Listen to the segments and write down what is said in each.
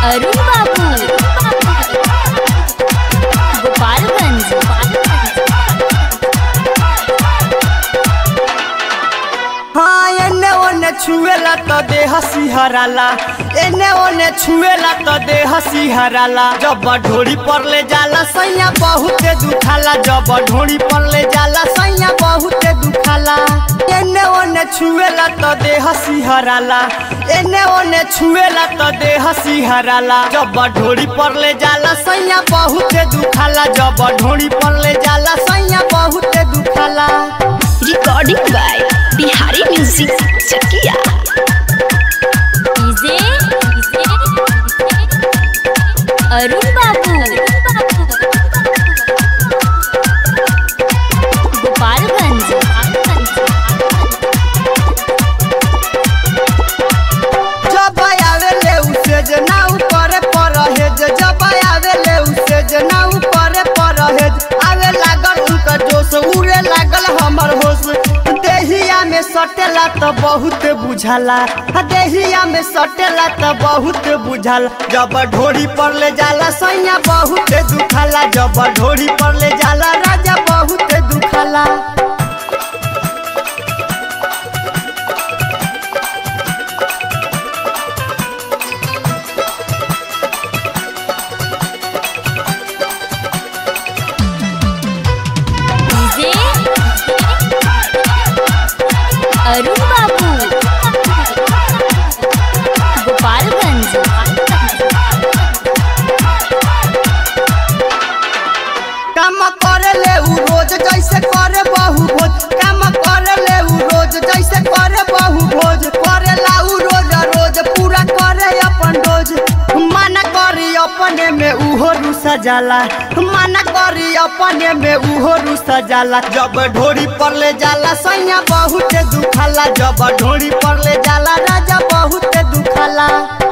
अरुण बाबू गोपालगंज। हाँ एने ओने छुएला तो देह सिहराला, एने ओने छुएला तो देह सिहराला। जब ढोरी पर ले जाला सैया बहुते दुखाला, जब ढोरी पर ले जाला सैया बहुते दुखाला। एने ओने छुएला तो देह सिहराला, एने ओने छुएला तो देह सिहराला। जब ढोरी पर ले जाला सैया बहुते दुखाला, जब ढोरी पर ले जाला सैया बहुते दुखाला। Recording by Bihari music Chakiya. DJ Arun Babu Gopalganj. जब आवेले उसे जना ऊपर परहेज, जब आवेले उसे जना ऊपर परहेज। आवे लागल उनका जोश, उड़े लागल हमर होश। देहिया में सटेला तो बहुत बुझाला, देहिया में सटेला तो बहुत बुझाला। जब ढोरी पर ले जाला सैया बहुत दुखाला, जब ढोरी पर ले जाला राजा बहुत दुखाला। डीजे अरुण बाबू गोपालगंज। काम करे ले उ रोज जैसे करे बहु भोज, काम करे ले उ रोज जैसे करे बहु भोज। करेला उ रोज रोज पूरा करे अपन रोज। माना करी अपने में उहो रुसा जाला, माना करी अपने में उहो रुसा जाला। जब ढोरी पर ले जाला सैया बहुत दुखाला, जब ढोरी पर ले जाला राजा बहुत दुखाला।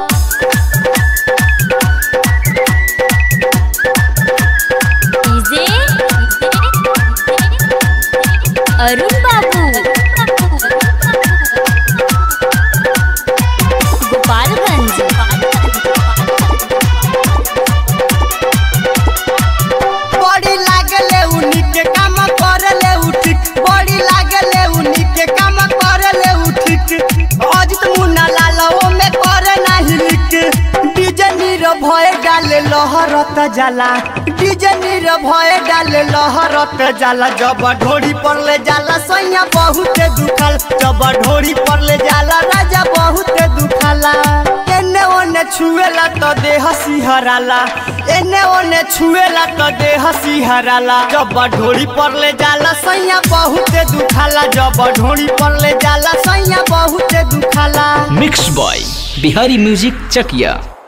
डीजे अरुण बाबू गोपालगंज। बड़ी लागले उनी के काम करले उठी, बड़ी लागले उनी के काम करले उठी। अजित मुन्ना लाल ओ में करे नाही लिख। डीजे नीर भय डाले लहरत जाला, डीजे नीर भय डाले लहरत जाला। जब ढोरी पर ले जाला सैया बहुत दुखाल, जब ढोरी पर ले जाला राजा बहुत दुखाला। एने ओने छुएला तो देह सिहराला, एने ओने छुएला तो देह सिहराला। जब ढोरी पर ले जाला सैया बहुत दुखाला, जब ढोरी पर ले जाला सैया बहुत दुखाला। मिक्स बॉय बिहारी म्यूजिक चकिया।